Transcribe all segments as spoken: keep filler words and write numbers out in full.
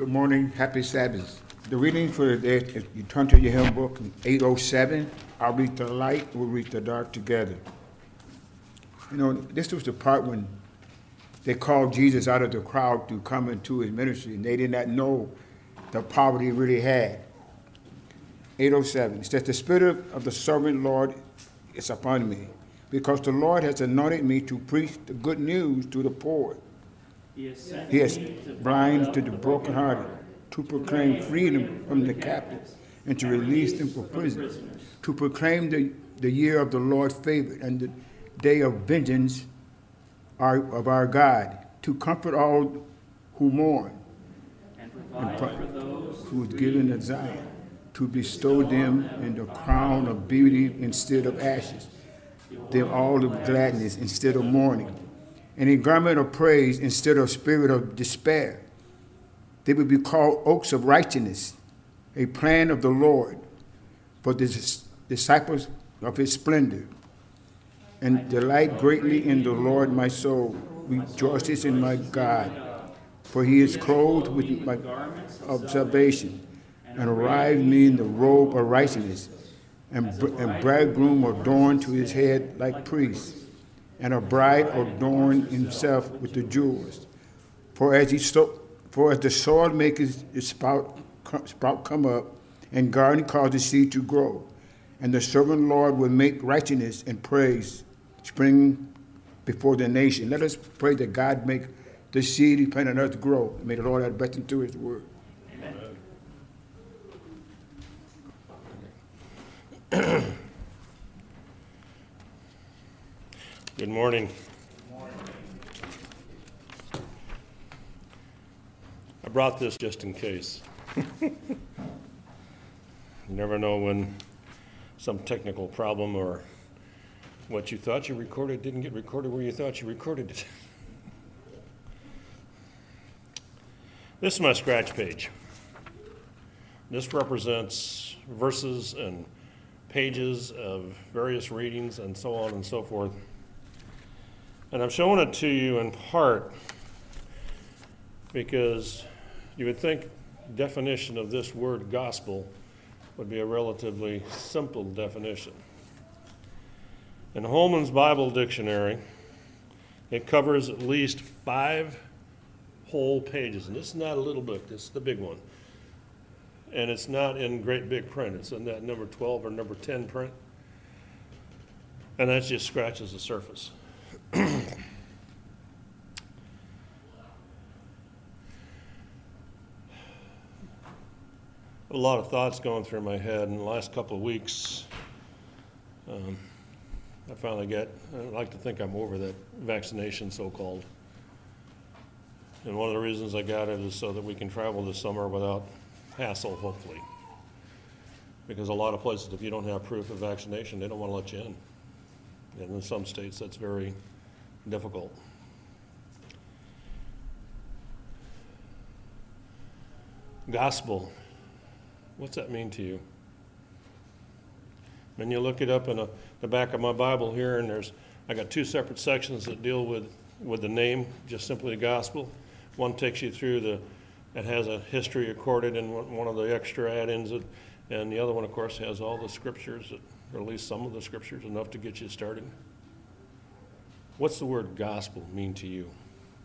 Good morning, happy Sabbath. The reading for the day, if you turn to your hymn book, eight oh seven, I'll read the light, we'll read the dark together. You know, this was the part when they called Jesus out of the crowd to come into his ministry, and they did not know the power he really had. eight oh seven, it says, the Spirit of the Sovereign Lord is upon me, because the Lord has anointed me to preach the good news to the poor. He has, he has blind to the brokenhearted, to proclaim freedom from the captives, and to release them from prison, to proclaim the, the year of the Lord's favor and the day of vengeance our, of our God, to comfort all who mourn, and provide for those who is given at Zion, to bestow them in the crown of beauty instead of ashes, them all of gladness instead of mourning, and a garment of praise instead of spirit of despair. They will be called oaks of righteousness, a plan of the Lord for the disciples of his splendor. And delight greatly in the Lord my soul, rejoices in my God, for he is clothed with my of salvation, and arrived me in the robe of righteousness, and, and bridegroom adorned to his head like priest, and a bride adorned himself with the jewels. For as he so, for as the soil makes its sprout, sprout come up, and garden causes the seed to grow, and the servant Lord will make righteousness and praise spring before the nation. Let us pray that God make the seed he planted on earth grow. May the Lord add blessing to his word. Amen. Good morning. Good morning. I brought this just in case. You never know when some technical problem or what you thought you recorded didn't get recorded where you thought you recorded it. This is my scratch page. This represents verses and pages of various readings and so on and so forth. And I'm showing it to you in part because you would think definition of this word gospel would be a relatively simple definition. In Holman's Bible Dictionary, it covers at least five whole pages. And this is not a little book, this is the big one. And it's not in great big print. It's in that number twelve or number ten print. And that just scratches the surface. A lot of thoughts going through my head in the last couple of weeks. Um, I finally get, I like to think I'm over that vaccination, so-called. And one of the reasons I got it is so that we can travel this summer without hassle, hopefully. Because a lot of places, if you don't have proof of vaccination, they don't want to let you in. And in some states, that's very difficult. Gospel, what's that mean to you? When you look it up in a, the back of my Bible here, and there's, I got two separate sections that deal with, with the name, just simply the gospel. One takes you through the, it has a history recorded in one of the extra add-ins, and the other one, of course, has all the scriptures, or at least some of the scriptures, enough to get you started. What's the word gospel mean to you?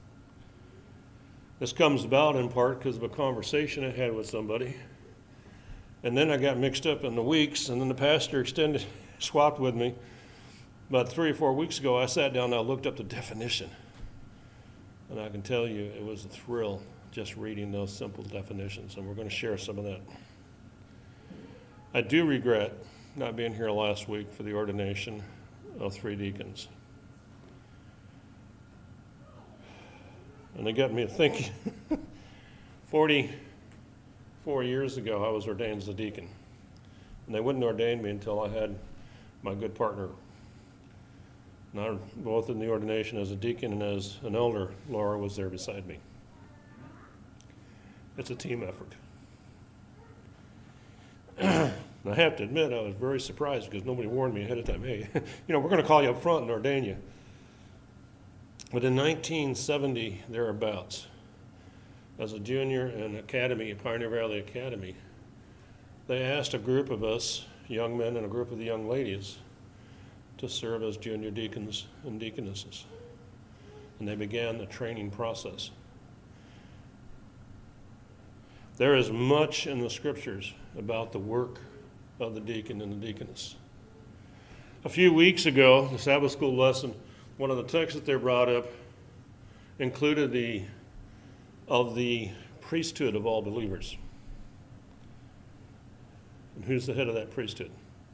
This comes about in part because of a conversation I had with somebody. And then I got mixed up in the weeks, and then the pastor extended, swapped with me. About three or four weeks ago, I sat down and I looked up the definition. And I can tell you it was a thrill just reading those simple definitions, and we're going to share some of that. I do regret not being here last week for the ordination of three deacons. And it got me thinking, forty-four years ago, I was ordained as a deacon. And they wouldn't ordain me until I had my good partner. And I, both in the ordination as a deacon and as an elder, Laura was there beside me. It's a team effort. And I have to admit, I was very surprised because nobody warned me ahead of time, hey, you know, we're going to call you up front and ordain you. But in nineteen seventy, thereabouts, as a junior in Academy, Pioneer Valley Academy, they asked a group of us, young men and a group of the young ladies, to serve as junior deacons and deaconesses. And they began the training process. There is much in the scriptures about the work of the deacon and the deaconess. A few weeks ago, the Sabbath school lesson, one of the texts that they brought up included the of the priesthood of all believers. And who's the head of that priesthood?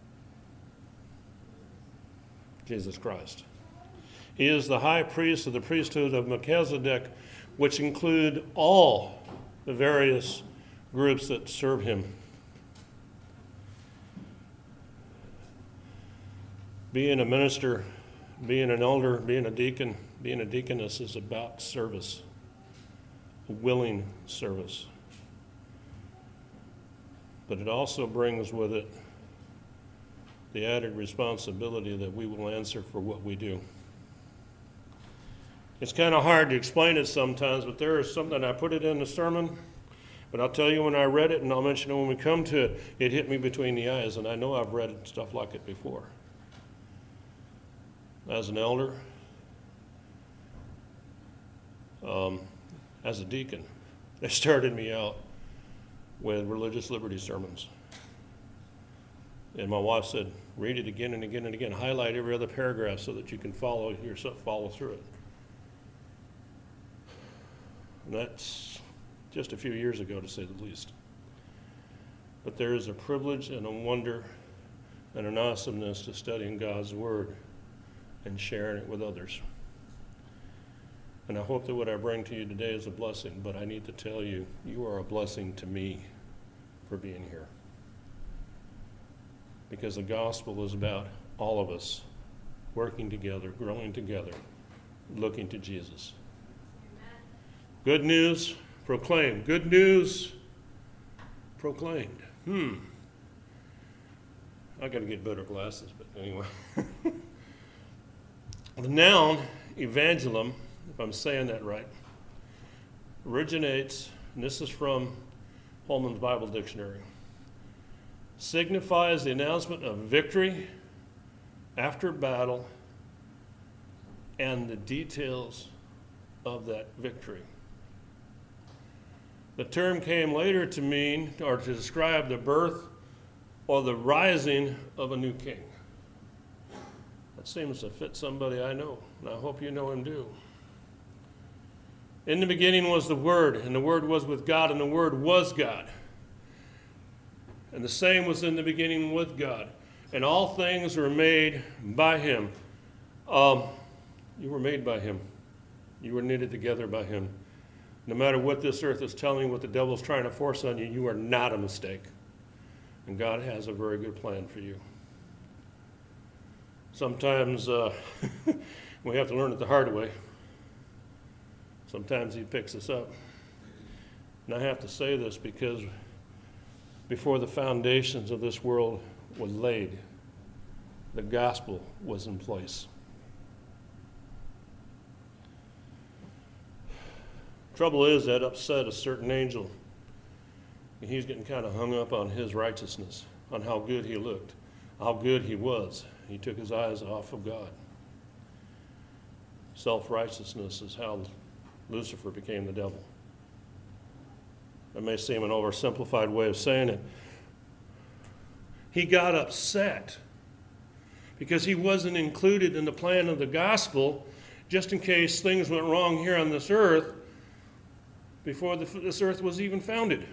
Jesus Christ. He is the high priest of the priesthood of Melchizedek, which include all the various groups that serve him. Being a minister, being an elder, being a deacon, being a deaconess is about service, a willing service. But it also brings with it the added responsibility that we will answer for what we do. It's kind of hard to explain it sometimes, but there is something, I put it in the sermon, but I'll tell you when I read it, and I'll mention it when we come to it, it hit me between the eyes, and I know I've read stuff like it before. As an elder, um, as a deacon, they started me out with religious liberty sermons. And my wife said, read it again and again and again. Highlight every other paragraph so that you can follow yourself, follow through it. And that's just a few years ago, to say the least. But there is a privilege and a wonder and an awesomeness to studying God's Word and sharing it with others. And I hope that what I bring to you today is a blessing, but I need to tell you, you are a blessing to me for being here. Because the gospel is about all of us working together, growing together, looking to Jesus. Amen. Good news proclaimed. Good news proclaimed. Hmm. I got to get better glasses, but anyway. The noun evangelum, if I'm saying that right, originates, and this is from Holman's Bible Dictionary, signifies the announcement of victory after battle and the details of that victory. The term came later to mean, or to describe the birth or the rising of a new king. That seems to fit somebody I know, and I hope you know him too. In the beginning was the Word, and the Word was with God, and the Word was God. And the same was in the beginning with God. And all things were made by him. Um, you were made by him. You were knitted together by him. No matter what this earth is telling you, what the devil's trying to force on you, you are not a mistake. And God has a very good plan for you. Sometimes uh, we have to learn it the hard way. Sometimes he picks us up. And I have to say this because before the foundations of this world were laid, the gospel was in place. Trouble is that upset a certain angel. And he's getting kind of hung up on his righteousness, on how good he looked, how good he was. He took his eyes off of God. Self-righteousness is how Lucifer became the devil. That may seem an oversimplified way of saying it. He got upset because he wasn't included in the plan of the gospel, just in case things went wrong here on this earth before the, this earth was even founded.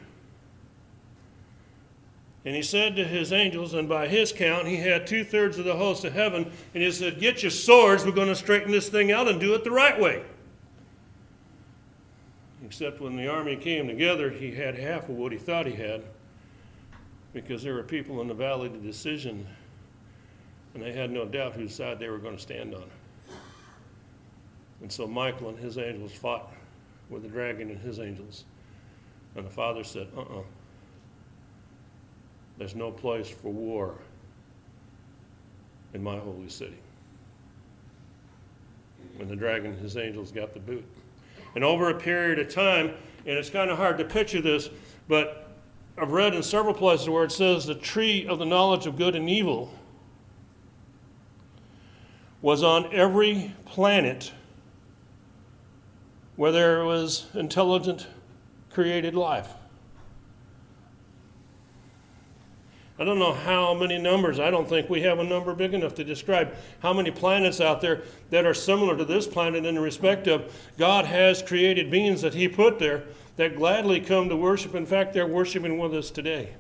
And he said to his angels, and by his count, he had two-thirds of the host of heaven, and he said, get your swords, we're going to straighten this thing out and do it the right way. Except when the army came together, he had half of what he thought he had, because there were people in the valley of decision, and they had no doubt whose side they were going to stand on. And so Michael and his angels fought with the dragon and his angels. And the Father said, uh-uh. There's no place for war in my holy city. When the dragon and his angels got the boot. And over a period of time, And it's kind of hard to picture this, but I've read in several places where it says the tree of the knowledge of good and evil was on every planet where there was intelligent, created life. I don't know how many numbers. I don't think we have a number big enough to describe how many planets out there that are similar to this planet in the respect of God has created beings that he put there that gladly come to worship. In fact, they're worshiping with us today.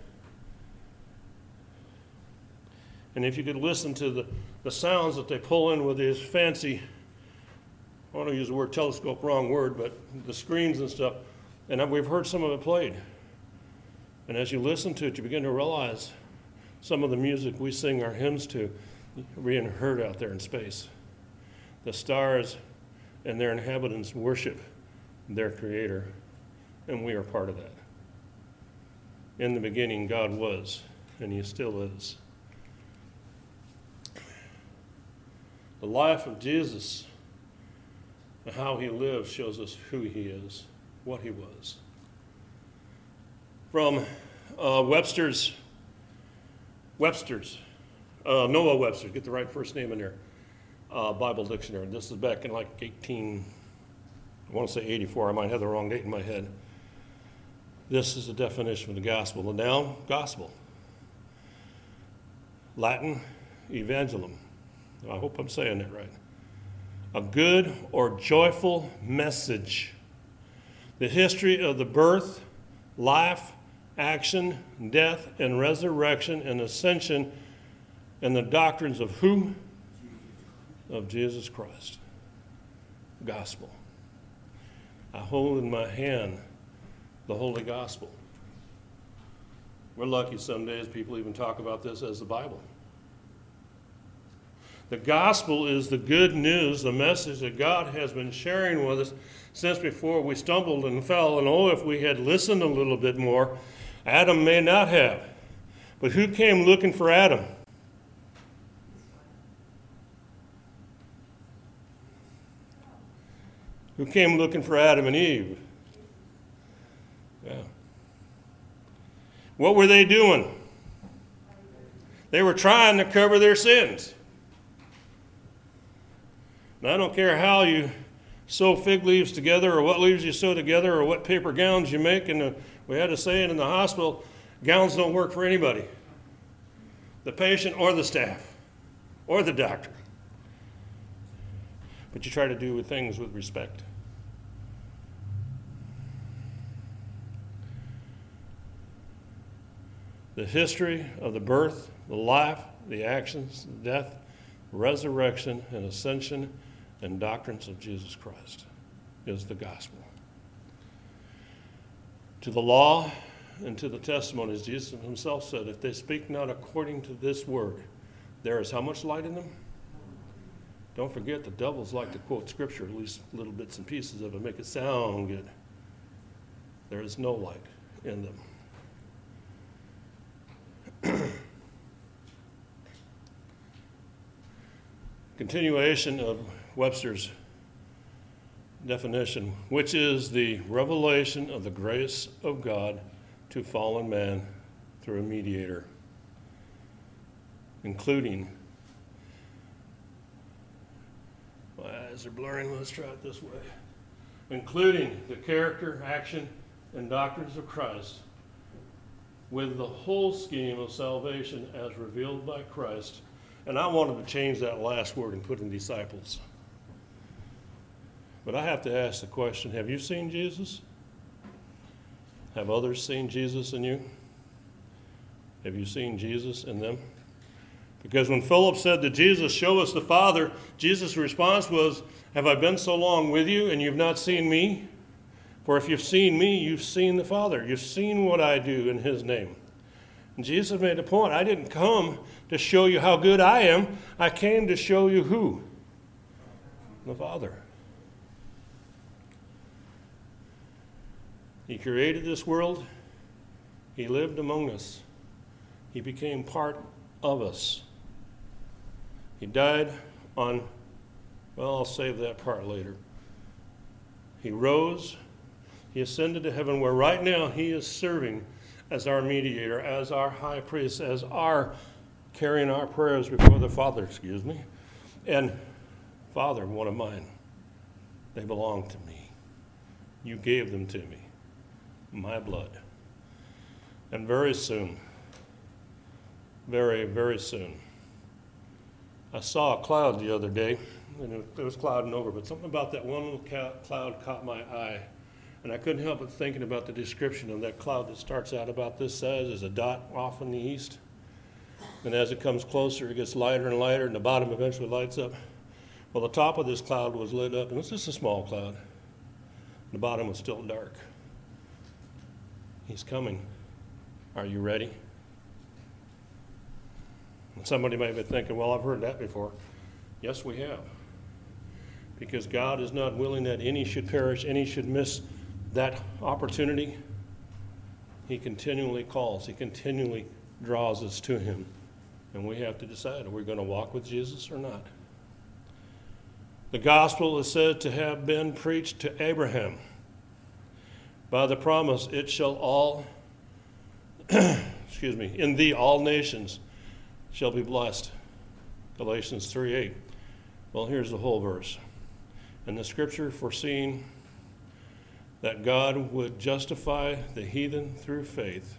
And if you could listen to the, the sounds that they pull in with these fancy, I want to use the word telescope, wrong word, but the screens and stuff, and we've heard some of it played. And as you listen to it, you begin to realize some of the music we sing our hymns to being heard out there in space. The stars and their inhabitants worship their Creator, and we are part of that. In the beginning, God was, and he still is. The life of Jesus and how he lived shows us who he is, what he was. From uh, Webster's, Webster's, uh, Noah Webster, get the right first name in there, uh, Bible Dictionary. This is back in like eighteen, I want to say eighty-four, I might have the wrong date in my head. This is the definition of the gospel. The noun, gospel. Latin, evangelum. I hope I'm saying that right. A good or joyful message. The history of the birth, life, action, death, and resurrection and ascension and the doctrines of who? Of Jesus Christ. Gospel. I hold in my hand the Holy Gospel. We're lucky some days people even talk about this as the Bible. The gospel is the good news, the message that God has been sharing with us since before we stumbled and fell. And oh, if we had listened a little bit more, Adam may not have. But who came looking for Adam? Who came looking for Adam and Eve? Yeah. What were they doing? They were trying to cover their sins. Now, I don't care how you sew fig leaves together or what leaves you sew together or what paper gowns you make. And we had to say it in the hospital, gowns don't work for anybody. The patient or the staff or the doctor. But you try to do things with respect. The history of the birth, the life, the actions, the death, resurrection, and ascension and doctrines of Jesus Christ is the gospel. To the law and to the testimonies, Jesus himself said, if they speak not according to this word, there is how much light in them? Don't forget, the devils like to quote scripture, at least little bits and pieces of it, make it sound good. There is no light in them. Continuation of Webster's definition, which is the revelation of the grace of God to fallen man through a mediator, including, my eyes are blurring, let's try it this way, including the character, action, and doctrines of Christ, with the whole scheme of salvation as revealed by Christ. And I wanted to change that last word and put in disciples. But I have to ask the question, have you seen Jesus? Have others seen Jesus in you? Have you seen Jesus in them? Because when Philip said to Jesus, show us the Father, Jesus' response was, have I been so long with you and you've not seen me? For if you've seen me, you've seen the Father. You've seen what I do in his name. And Jesus made a point. I didn't come to show you how good I am. I came to show you who? The Father. He created this world. He lived among us. He became part of us. He died on, well, I'll save that part later. He rose. He ascended to heaven, where right now he is serving as our mediator, as our high priest, as our carrying our prayers before the Father, excuse me. And Father, one of mine, they belong to me. You gave them to me, my blood. And very soon, very, very soon, I saw a cloud the other day, and it was clouding over, but something about that one little cloud caught my eye. And I couldn't help but thinking about the description of that cloud that starts out about this size as a dot off in the east. And as it comes closer, it gets lighter and lighter, and the bottom eventually lights up. Well, the top of this cloud was lit up, and it's just a small cloud. The bottom was still dark. He's coming. Are you ready? And somebody may be thinking, well, I've heard that before. Yes, we have. Because God is not willing that any should perish, any should miss that opportunity. He continually calls. He continually draws us to him. And we have to decide, are we going to walk with Jesus or not? The gospel is said to have been preached to Abraham by the promise, it shall all, excuse me, in thee all nations shall be blessed. Galatians three eight. Well, here's the whole verse. And the scripture foreseeing that God would justify the heathen through faith,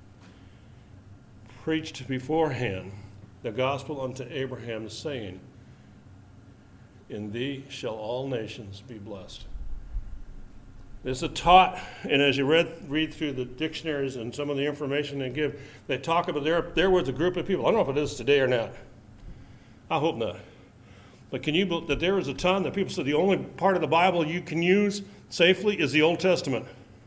preached beforehand the gospel unto Abraham, saying, in thee shall all nations be blessed. This is taught, and as you read, read through the dictionaries and some of the information they give, they talk about there, there was a group of people. I don't know if it is today or not. I hope not. But can you believe that there was a time that people said the only part of the Bible you can use safely is the Old Testament?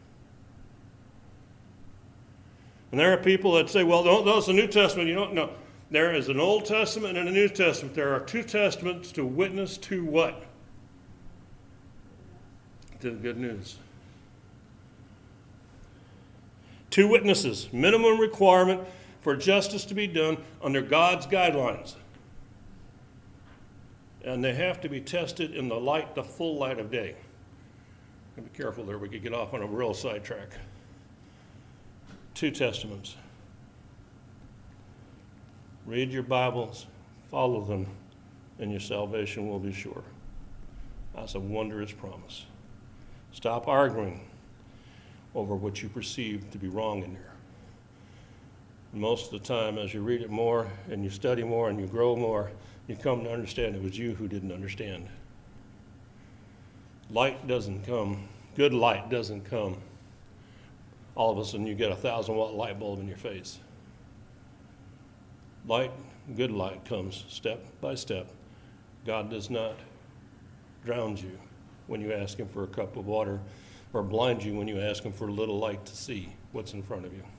And there are people that say, well, no, that's the New Testament. You don't know. There is an Old Testament and a New Testament. There are two testaments to witness to what? To the good news. Two witnesses, minimum requirement for justice to be done under God's guidelines. And they have to be tested in the light, the full light of day. Be careful there, we could get off on a real sidetrack. Two testaments. Read your Bibles, follow them, and your salvation will be sure. That's a wondrous promise. Stop arguing over what you perceive to be wrong in there. Most of the time, as you read it more and you study more and you grow more, you come to understand it was you who didn't understand. Light doesn't come, good light doesn't come. All of a sudden you get a thousand watt light bulb in your face. Light, good light comes step by step. God does not drown you when you ask him for a cup of water or blind you when you ask him for a little light to see what's in front of you.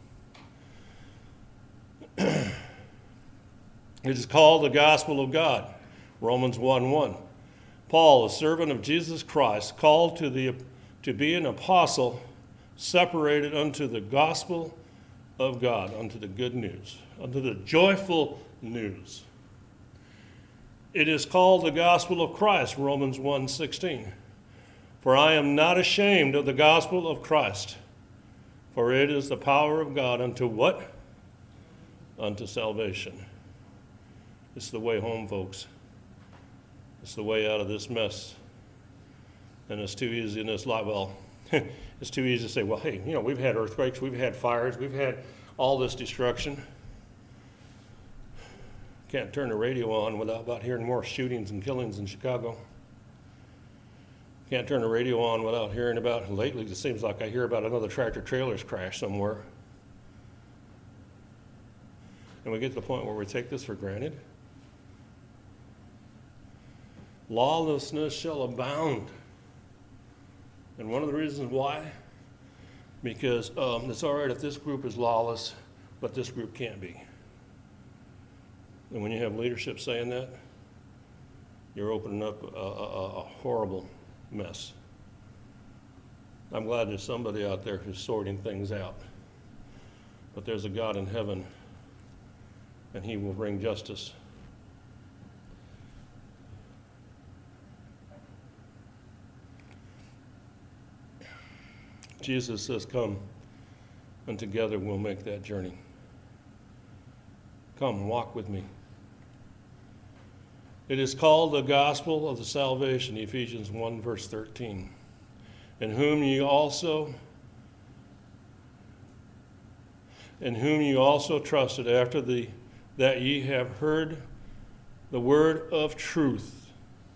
It is called the gospel of God, Romans one one. Paul, a servant of Jesus Christ, called to, the, to be an apostle, separated unto the gospel of God, unto the good news, unto the joyful news. It is called the gospel of Christ, Romans one sixteen. For I am not ashamed of the gospel of Christ, for it is the power of God unto what? Unto salvation. It's the way home, folks. It's the way out of this mess. And it's too easy in this life. Well, it's too easy to say, well, hey, you know, we've had earthquakes, we've had fires, we've had all this destruction. Can't turn the radio on without about hearing more shootings and killings in Chicago. Can't turn the radio on without hearing about, lately it seems like I hear about another tractor trailer's crash somewhere. And we get to the point where we take this for granted. Lawlessness shall abound. And one of the reasons why, because um, it's all right if this group is lawless, but this group can't be. And when you have leadership saying that, you're opening up a, a, a horrible mess. I'm glad there's somebody out there who's sorting things out. But there's a God in heaven, and he will bring justice. Jesus says, come, and together we'll make that journey. Come, walk with me. It is called the gospel of the salvation, Ephesians one, verse thirteen. In whom ye also, in whom you also trusted after the that ye have heard the word of truth.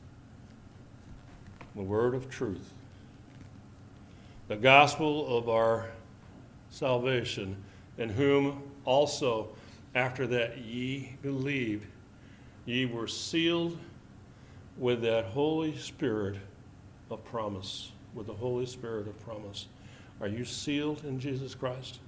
The word of truth. The gospel of our salvation, in whom also after that ye believed, ye were sealed with that Holy Spirit of promise. With the Holy Spirit of promise. Are you sealed in Jesus Christ?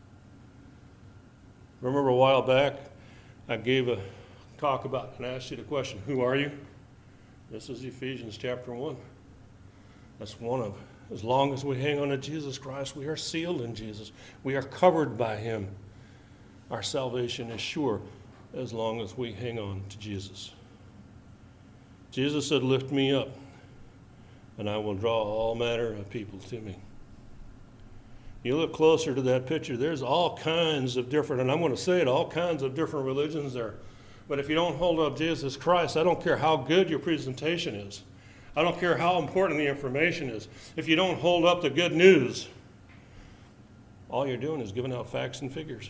Remember a while back, I gave a talk about and asked you the question, who are you? This is Ephesians chapter one. That's one of, as long as we hang on to Jesus Christ, we are sealed in Jesus. We are covered by him. Our salvation is sure as long as we hang on to Jesus. Jesus said, lift me up, and I will draw all manner of people to me. You look closer to that picture, there's all kinds of different, and I'm going to say it, all kinds of different religions there. But if you don't hold up Jesus Christ, I don't care how good your presentation is. I don't care how important the information is. If you don't hold up the good news, all you're doing is giving out facts and figures.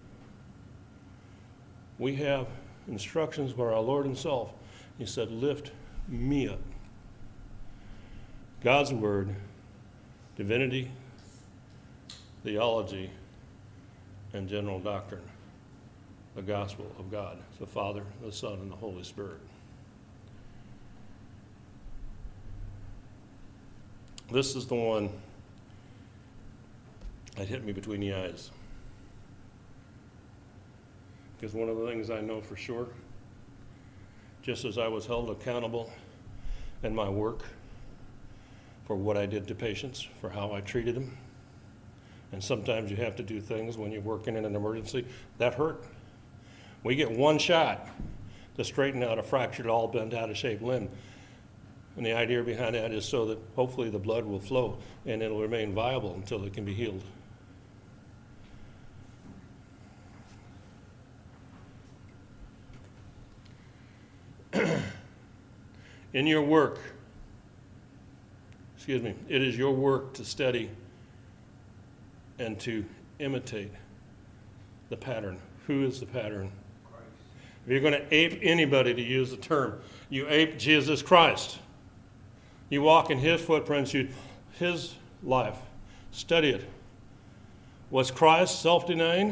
We have instructions by our Lord himself. He said, lift me up. God's word, divinity, theology, and general doctrine. The gospel of God, the Father, the Son, and the Holy Spirit. This is the one that hit me between the eyes. Because one of the things I know for sure, just as I was held accountable in my work for what I did to patients, for how I treated them, and sometimes you have to do things when you're working in an emergency, that hurt. We get one shot to straighten out a fractured, all bent out of shape limb. And the idea behind that is so that hopefully the blood will flow and it'll remain viable until it can be healed. In your work, excuse me, it is your work to study and to imitate the pattern. Who is the pattern? Christ. If you're going to ape anybody, to use the term, you ape Jesus Christ. You walk in his footprints, you, his life. Study it. Was Christ self-denying?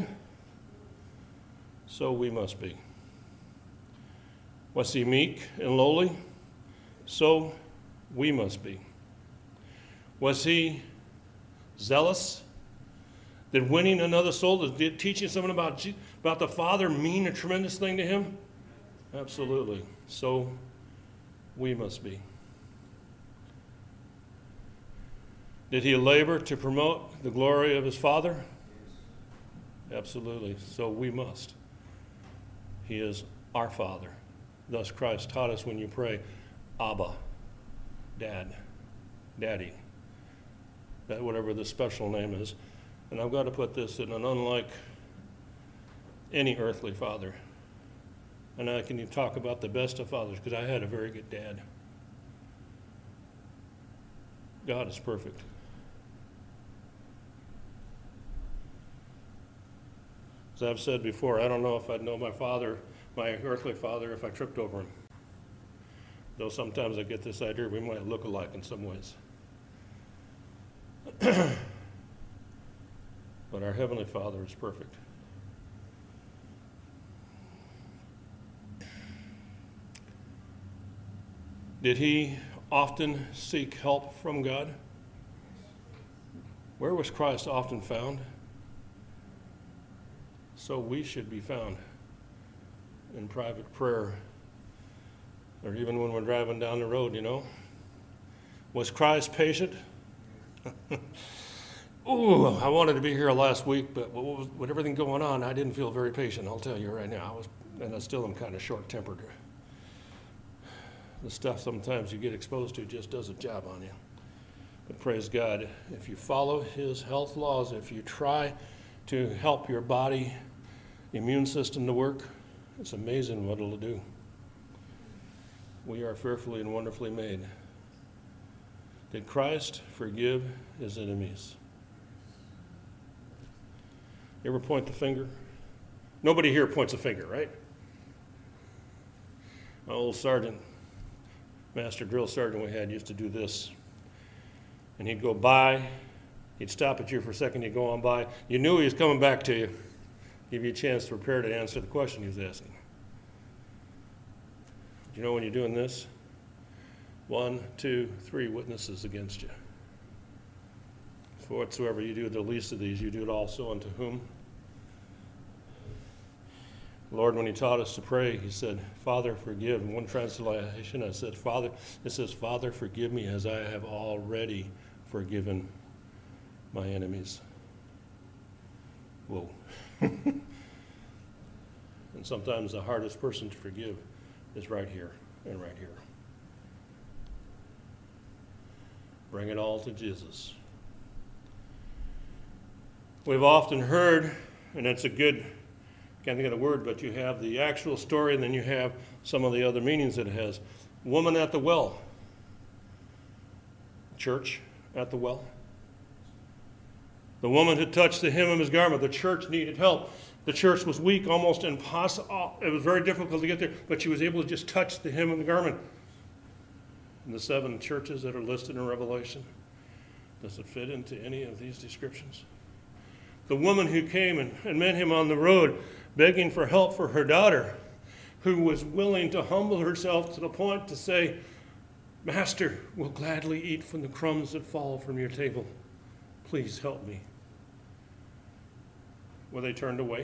So we must be. Was he meek and lowly? So we must be. Was he zealous? Did winning another soul, did teaching someone about, about the Father mean a tremendous thing to him? Absolutely. So we must be. Did he labor to promote the glory of his Father? Absolutely. So we must. He is our Father. Thus Christ taught us when you pray, Abba, Dad, Daddy, that whatever the special name is. And I've got to put this in an unlike any earthly father. And I can talk about the best of fathers because I had a very good dad. God is perfect. As I've said before, I don't know if I'd know my father, my earthly father, if I tripped over him. Though sometimes I get this idea we might look alike in some ways. But our Heavenly Father is perfect. Did he often seek help from God? Where was Christ often found? So we should be found in private prayer, or even when we're driving down the road, you know. Was Christ patient? Ooh, I wanted to be here last week, but with everything going on, I didn't feel very patient, I'll tell you right now. I was, and I still am kind of short-tempered. The stuff sometimes you get exposed to just does a job on you. But praise God, if you follow his health laws, if you try to help your body immune system to work, it's amazing what it'll do. We are fearfully and wonderfully made. Did Christ forgive his enemies? You ever point the finger? Nobody here points a finger, right? My old sergeant, master drill sergeant we had, used to do this. And he'd go by, he'd stop at you for a second, he'd go on by. You knew he was coming back to you. Give you a chance to prepare to answer the question he was asking. You know when you're doing this? One, two, three witnesses against you. For whatsoever you do the least of these, you do it also unto whom? Lord, when he taught us to pray, he said, Father, forgive. In one translation, I said, Father, it says, Father, forgive me as I have already forgiven my enemies. Whoa. And sometimes the hardest person to forgive is right here and right here. Bring it all to Jesus. We've often heard, and it's a good, can't think of the word, but you have the actual story and then you have some of the other meanings that it has. Woman at the well. Church at the well. The woman had touched the hem of his garment. The church needed help. The church was weak, almost impossible. It was very difficult to get there, but she was able to just touch the hem of the garment. And the seven churches that are listed in Revelation, does it fit into any of these descriptions? The woman who came and, and met him on the road, begging for help for her daughter, who was willing to humble herself to the point to say, Master, we'll gladly eat from the crumbs that fall from your table. Please help me. Were they turned away?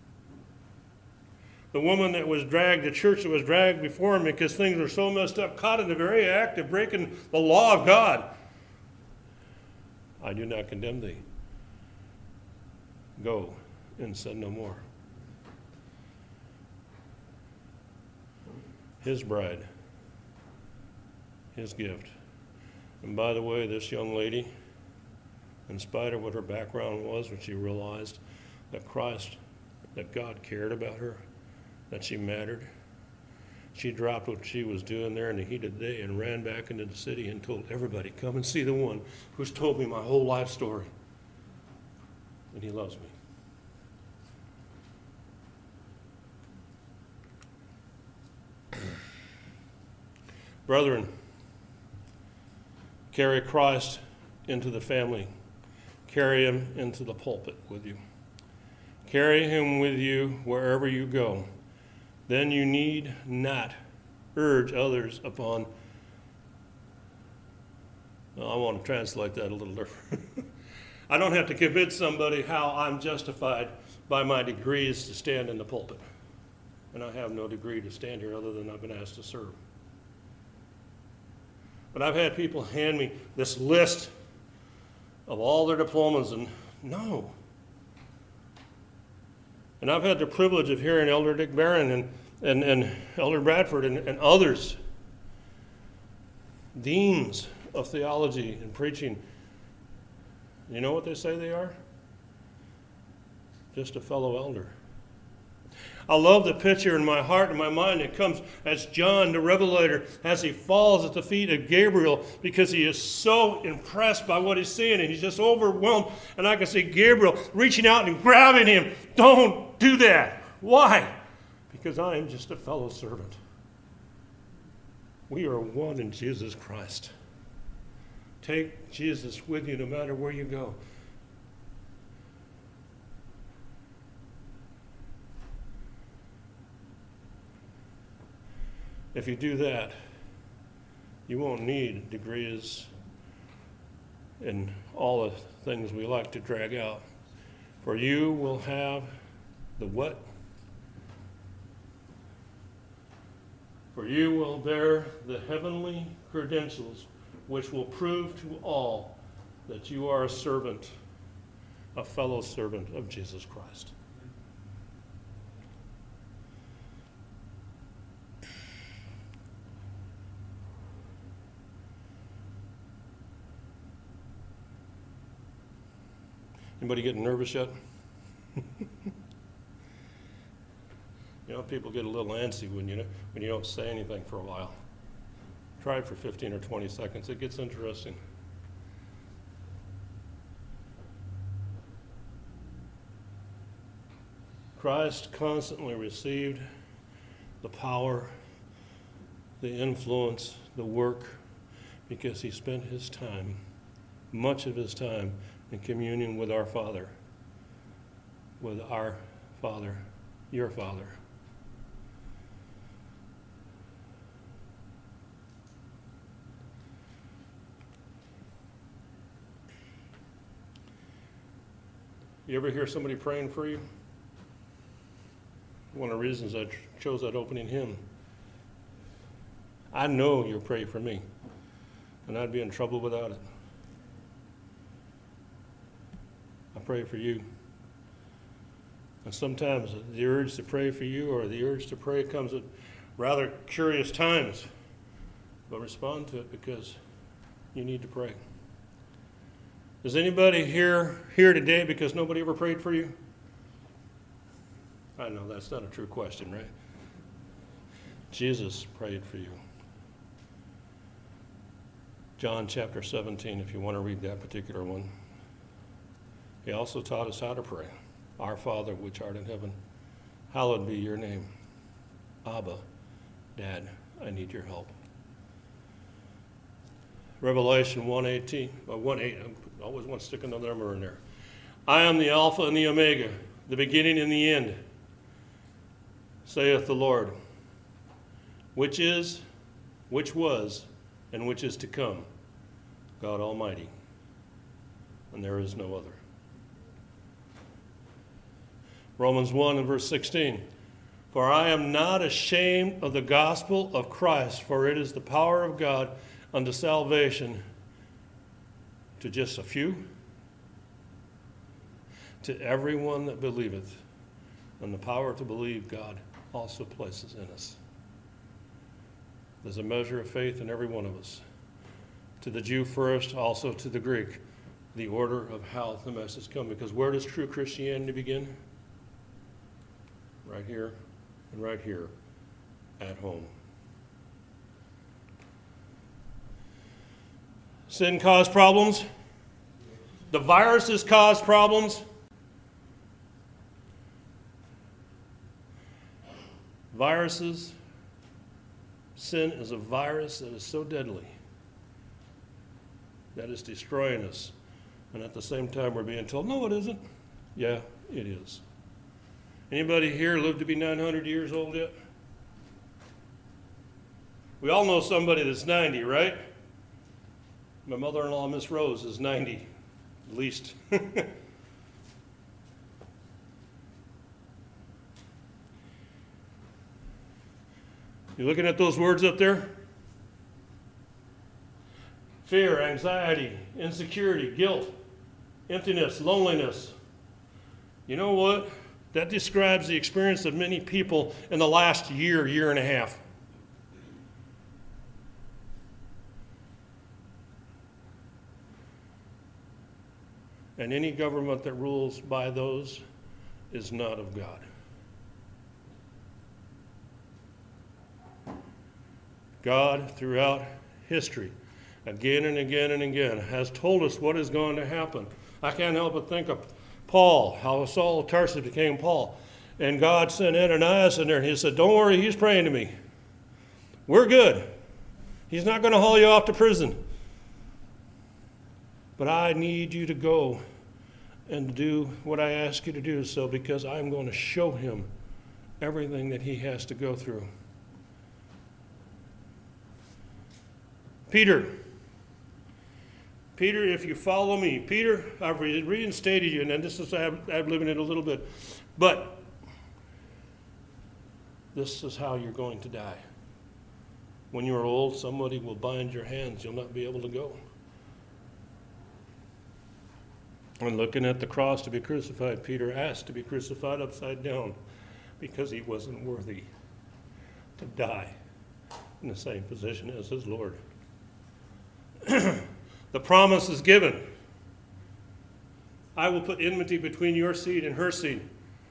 The woman that was dragged, the church that was dragged before him because things were so messed up, caught in the very act of breaking the law of God. I do not condemn thee. Go and sin no more. His bride, his gift. And by the way, this young lady, in spite of what her background was, when she realized that Christ, that God cared about her, that she mattered, she dropped what she was doing there in the heat of the day and ran back into the city and told everybody, come and see the one who's told me my whole life story. And he loves me. Brethren, carry Christ into the family. Carry him into the pulpit with you. Carry him with you wherever you go. Then you need not urge others upon. Well, I want to translate that a little different. I don't have to convince somebody how I'm justified by my degrees to stand in the pulpit. And I have no degree to stand here other than I've been asked to serve. But I've had people hand me this list of all their diplomas, and no. And I've had the privilege of hearing Elder Dick Barron and, and, and Elder Bradford and, and others, deans of theology and preaching. You know what they say they are? Just a fellow elder. I love the picture in my heart and my mind that comes as John the Revelator, as he falls at the feet of Gabriel, because he is so impressed by what he's seeing and he's just overwhelmed. And I can see Gabriel reaching out and grabbing him. Don't do that. Why? Because I am just a fellow servant. We are one in Jesus Christ. Take Jesus with you no matter where you go. If you do that, you won't need degrees and all the things we like to drag out. For you will have the what? For you will bear the heavenly credentials, which will prove to all that you are a servant, a fellow servant of Jesus Christ. Anybody getting nervous yet? You know, people get a little antsy when you, when you don't say anything for a while. Try it for fifteen or twenty seconds. It gets interesting. Christ constantly received the power, the influence, the work, because he spent his time, much of his time, in communion with our Father, with our Father, your Father. You ever hear somebody praying for you? One of the reasons I chose that opening hymn. I know you'll pray for me, and I'd be in trouble without it. I pray for you. And sometimes the urge to pray for you or the urge to pray comes at rather curious times, but respond to it because you need to pray. Is anybody here here today because nobody ever prayed for you? I know that's not a true question, right? Jesus prayed for you. John chapter seventeen, if you want to read that particular one. He also taught us how to pray. Our Father, which art in heaven, hallowed be your name. Abba, Dad, I need your help. Revelation one eighteen, or one eight, I always want to stick another number in there. I am the Alpha and the Omega, the beginning and the end, saith the Lord, which is, which was, and which is to come, God Almighty, and there is no other. Romans one and verse sixteen, for I am not ashamed of the gospel of Christ, for it is the power of God unto salvation to just a few, to everyone that believeth, and the power to believe God also places in us. There's a measure of faith in every one of us. To the Jew first, also to the Greek, the order of how the message comes. Because where does true Christianity begin? Right here and right here at home. Sin caused problems. The viruses caused problems. Viruses. Sin is a virus that is so deadly that is destroying us. And at the same time, we're being told, no, it isn't. Yeah, it is. Anybody here live to be nine hundred years old yet? We all know somebody that's ninety, right? My mother-in-law, Miss Rose, is ninety, at least. You looking at those words up there? Fear, anxiety, insecurity, guilt, emptiness, loneliness. You know what? That describes the experience of many people in the last year, year and a half. And any government that rules by those is not of God. God, throughout history, again and again and again, has told us what is going to happen. I can't help but think of Paul, how Saul of Tarsus became Paul. And God sent Ananias in there, and he said, don't worry, he's praying to me. We're good. He's not going to haul you off to prison. But I need you to go and do what I ask you to do, so because I'm going to show him everything that he has to go through. Peter. Peter, if you follow me. Peter, I've reinstated you, and then this is, I've, I've lived in it a little bit. But this is how you're going to die. When you're old, somebody will bind your hands. You'll not be able to go. And looking at the cross to be crucified, Peter asked to be crucified upside down because he wasn't worthy to die in the same position as his Lord. The promise is given. I will put enmity between your seed and her seed.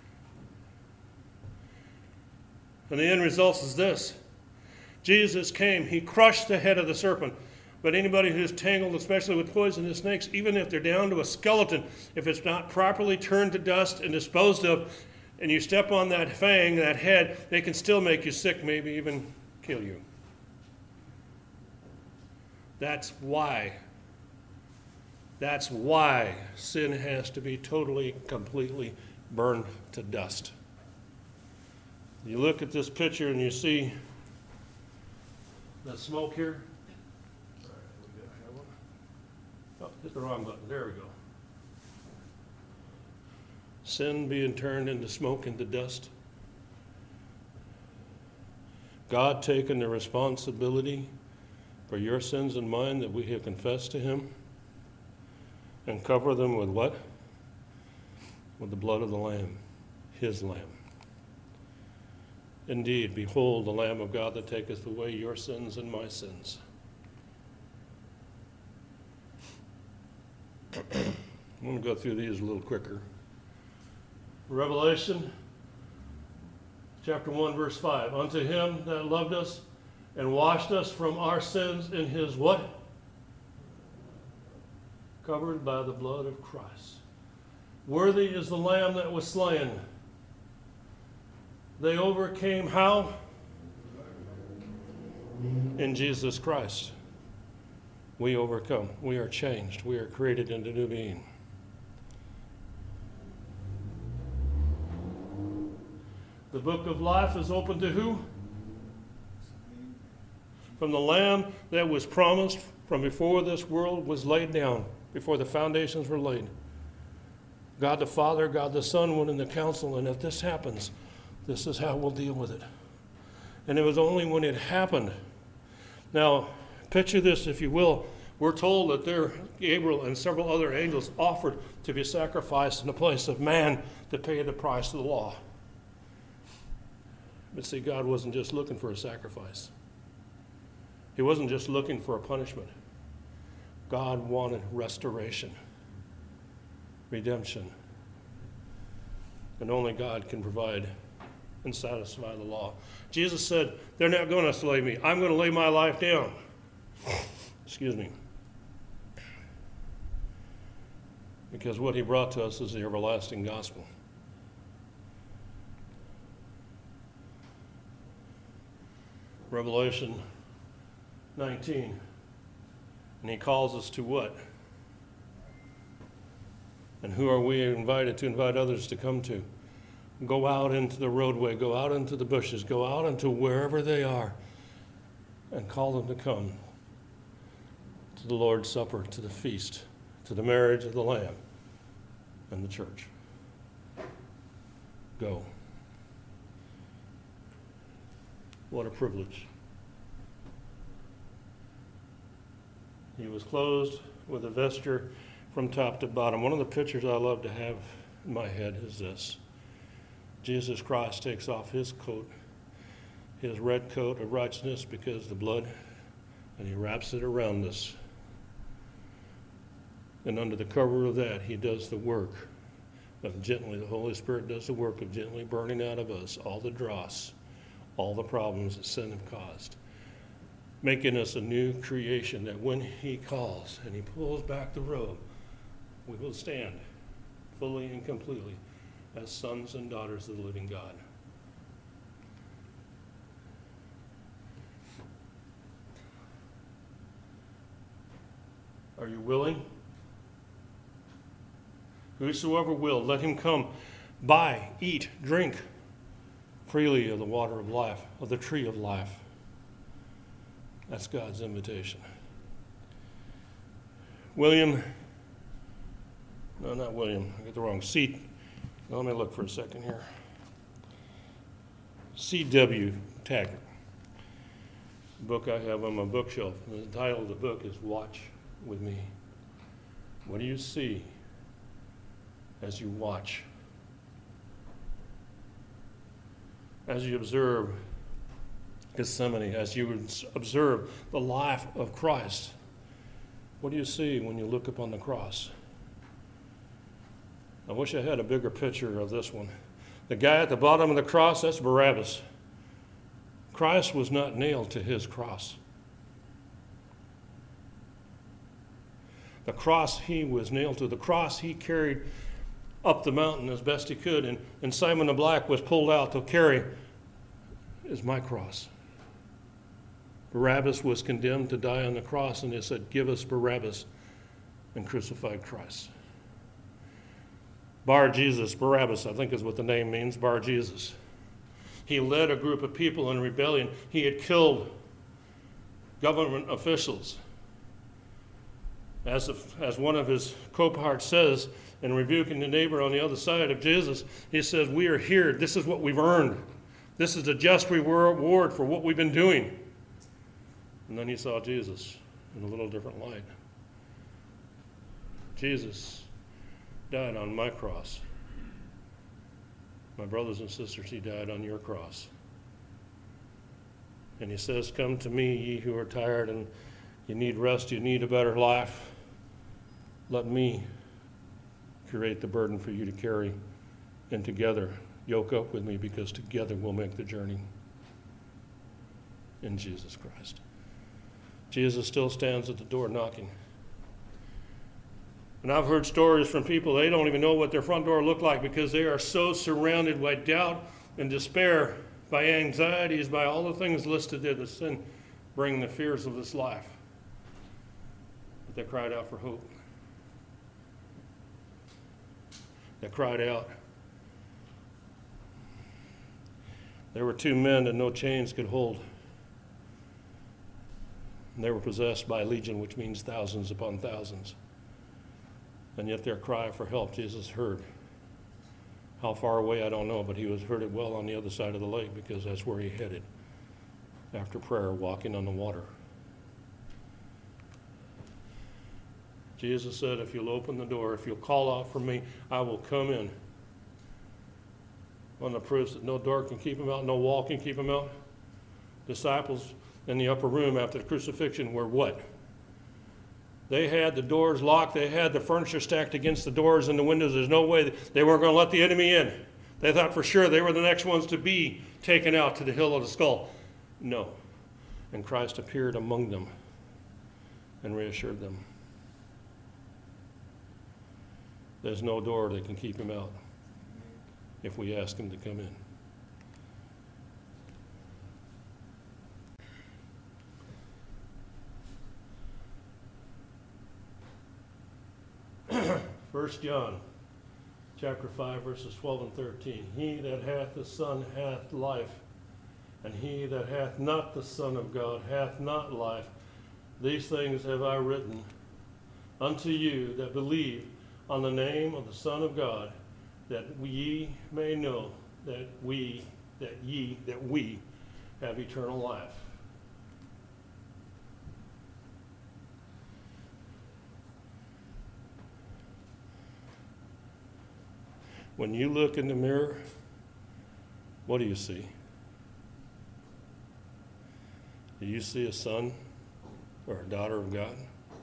And the end result is this. Jesus came. He crushed the head of the serpent. But anybody who's tangled, especially with poisonous snakes, even if they're down to a skeleton, if it's not properly turned to dust and disposed of, and you step on that fang, that head, they can still make you sick, maybe even kill you. That's why. That's why sin has to be totally, completely burned to dust. You look at this picture and you see the smoke here. Oh, hit the wrong button. There we go. Sin being turned into smoke, into dust. God taking the responsibility for your sins and mine that we have confessed to him, and cover them with what? With the blood of the Lamb, his Lamb. Indeed, behold the Lamb of God that taketh away your sins and my sins. I'm going to go through these a little quicker. Revelation chapter one, verse five. Unto him that loved us and washed us from our sins in his what? Covered by the blood of Christ. Worthy is the Lamb that was slain. They overcame how? In Jesus Christ. We overcome. We are changed. We are created into new being. The book of life is open to who? From the Lamb that was promised from before this world was laid down, before the foundations were laid. God the Father, God the Son went in the council, and if this happens, this is how we'll deal with it. And it was only when it happened. Now, picture this, if you will. We're told that there, Gabriel and several other angels offered to be sacrificed in the place of man to pay the price of the law. But see, God wasn't just looking for a sacrifice. He wasn't just looking for a punishment. God wanted restoration, redemption. And only God can provide and satisfy the law. Jesus said, they're not going to slay me. I'm going to lay my life down. Excuse me. Because what he brought to us is the everlasting gospel. Revelation nineteen. And he calls us to what? And who are we invited to invite others to come to? Go out into the roadway, go out into the bushes, go out into wherever they are, and call them to come to the Lord's Supper, to the feast, to the marriage of the Lamb and the church. Go. What a privilege. He was clothed with a vesture from top to bottom. One of the pictures I love to have in my head is this. Jesus Christ takes off his coat, his red coat of righteousness because of the blood, and he wraps it around us. And under the cover of that, he does the work of gently, the Holy Spirit does the work of gently burning out of us all the dross, all the problems that sin have caused, making us a new creation that when he calls and he pulls back the robe, we will stand fully and completely as sons and daughters of the living God. Are you willing? Whosoever will, let him come, buy, eat, drink freely of the water of life, of the tree of life. That's God's invitation. William, no, not William, I get the wrong, C, let me look for a second here. C W Taggart, the book I have on my bookshelf, and the title of the book is Watch With Me. What do you see as you watch? As you observe Gethsemane, as you observe the life of Christ, what do you see when you look upon the cross? I wish I had a bigger picture of this one. The guy at the bottom of the cross, that's Barabbas. Christ was not nailed to his cross. The cross he was nailed to, the cross he carried up the mountain as best he could, and, and Simon the Black was pulled out to carry, is my cross. Barabbas was condemned to die on the cross, and they said, give us Barabbas, and crucified Christ. Bar Jesus, Barabbas, I think is what the name means, Bar Jesus. He led a group of people in rebellion. He had killed government officials. As, if, as one of his cohorts says, in rebuking the neighbor on the other side of Jesus, he says, we are here. This is what we've earned. This is a just reward for what we've been doing. And then he saw Jesus in a little different light. Jesus died on my cross. My brothers and sisters, he died on your cross. And he says, come to me, ye who are tired and you need rest, you need a better life. Let me create the burden for you to carry, and together yoke up with me, because together we'll make the journey in Jesus Christ. Jesus still stands at the door knocking. And I've heard stories from people, they don't even know what their front door looked like because they are so surrounded by doubt and despair, by anxieties, by all the things listed there that sin bring the fears of this life. But they cried out for hope. They cried out. There were two men that no chains could hold. And they were possessed by a legion, which means thousands upon thousands. And yet their cry for help, Jesus heard. How far away, I don't know, but he was heard it well on the other side of the lake, because that's where he headed after prayer, walking on the water. Jesus said, if you'll open the door, if you'll call out for me, I will come in. One of the proofs that no door can keep him out, no wall can keep him out. Disciples in the upper room after the crucifixion were what? They had the doors locked. They had the furniture stacked against the doors and the windows. There's no way they weren't going to let the enemy in. They thought for sure they were the next ones to be taken out to the hill of the skull. No. And Christ appeared among them and reassured them. There's no door that can keep him out if we ask him to come in. First John chapter five, verses twelve and thirteen. He that hath the Son hath life, and he that hath not the Son of God hath not life. These things have I written unto you that believe on the name of the Son of God, that ye may know that we, that ye, that we have eternal life. When you look in the mirror, what do you see? Do you see a son or a daughter of God?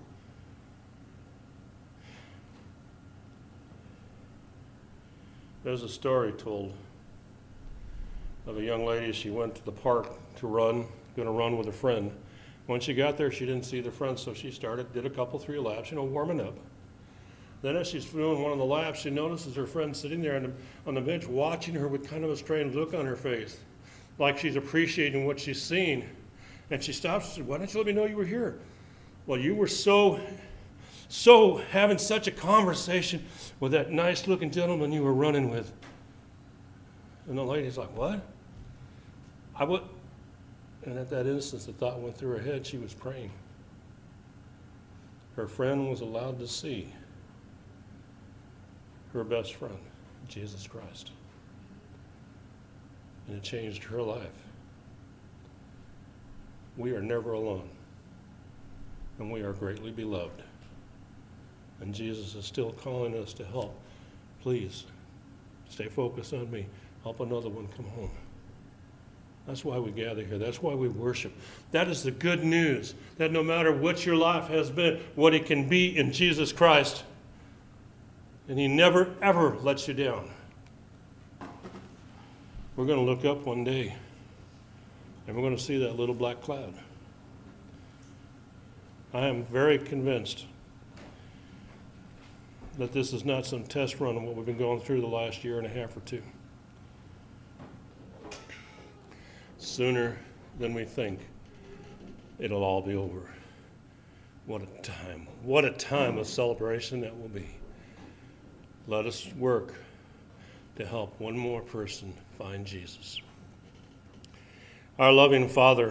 There's a story told of a young lady. She went to the park to run, going to run with a friend. When she got there, she didn't see the friend, so she started, did a couple, three laps, you know, warming up. Then as she's doing one of the laps, she notices her friend sitting there on the, on the bench watching her with kind of a strange look on her face, like she's appreciating what she's seeing. And she stops and says, why didn't you let me know you were here? Well, you were so, so having such a conversation with that nice-looking gentleman you were running with. And the lady's like, what? I would. And at that instant, the thought went through her head. She was praying. Her friend was allowed to see her best friend, Jesus Christ. And it changed her life. We are never alone, and we are greatly beloved. And Jesus is still calling us to help. Please, stay focused on me. Help another one come home. That's why we gather here. That's why we worship. That is the good news, that no matter what your life has been, what it can be in Jesus Christ, And he never, ever lets you down. We're going to look up one day, and we're going to see that little black cloud. I am very convinced that this is not some test run of what we've been going through the last year and a half or two. Sooner than we think, it'll all be over. What a time. What a time of celebration that will be. Let us work to help one more person find Jesus. Our loving Father,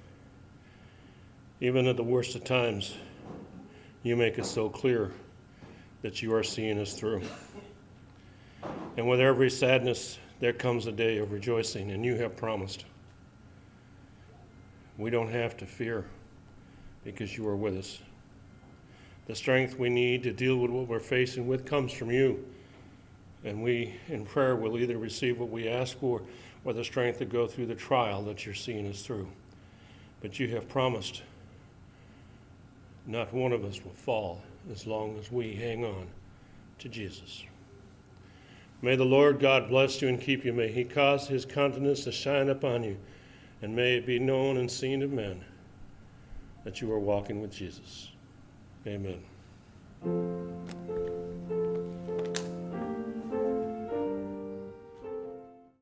even at the worst of times, you make it so clear that you are seeing us through. And with every sadness, there comes a day of rejoicing, and you have promised. We don't have to fear because you are with us. The strength we need to deal with what we're facing with comes from you. And we, in prayer, will either receive what we ask for or the strength to go through the trial that you're seeing us through. But you have promised not one of us will fall as long as we hang on to Jesus. May the Lord God bless you and keep you. May he cause his countenance to shine upon you, and may it be known and seen of men that you are walking with Jesus. Amen.